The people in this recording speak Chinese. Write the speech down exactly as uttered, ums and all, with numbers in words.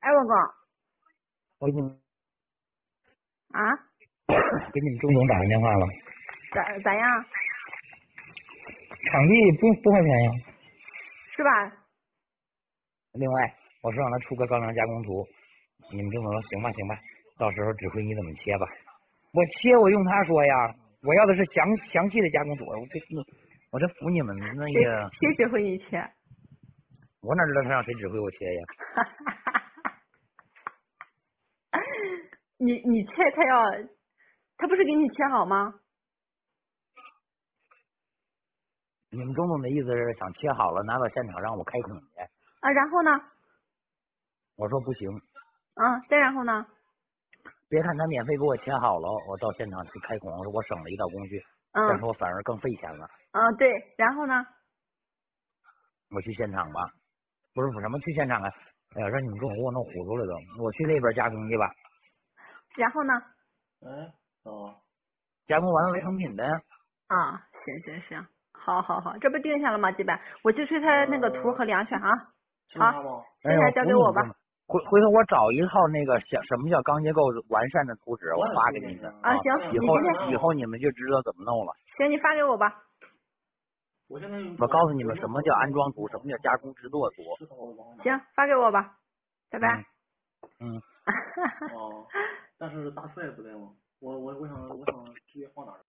哎，我哥我给你们啊， 给你们钟总打个电话了， 咋咋样？ 场地不不花钱呀。 是吧？ 另外，我是让他出个高粱加工图，你们钟总说行吧行吧，到时候指挥你怎么切吧。我切我用他说呀，我要的是详详细的加工图，我这我这服你们那谁个， 谁指挥你切？ 我哪知道他让谁指挥我切呀？ 你你切他要，他不是给你切好吗？ 你们钟总的意思是想切好了拿到现场让我开孔去？ 啊，然后呢？ 我说不行， 啊，再然后呢？ 别看他免费给我切好了，我到现场去开孔，我省了一道工序， 嗯但是我反而更费钱了。 嗯，对，然后呢？ 我去现场吧，不是什么去现场啊？哎呀，让你们给我给我弄糊涂了都，我去那边加工去吧。 然后呢？ 哎，哦， 加工完了为成品呗。 啊，行行行，好好好，这不定下了吗？基本，我去催他那个图和量去啊。好，剩下交给我吧。 回回头我找一套那个什什么叫钢结构完善的图纸，我发给你们啊。行， 以后你今天以后你们就知道怎么弄了。 行，你发给我吧。 我现在我告诉你们什么叫安装图，什么叫加工制作图。 行，发给我吧，拜拜。 嗯。 哦，但是大帅不在吗？我我我想我想直接放哪儿？